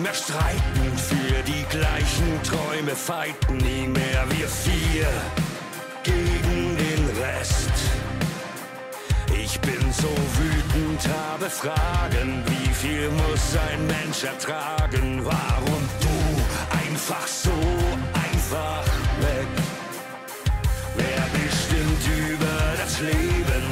mehr streiten, für die gleichen Träume fighten, nie mehr wir vier gegen den Rest. Ich bin so wütend, habe Fragen, wie viel muss ein Mensch ertragen, warum du einfach so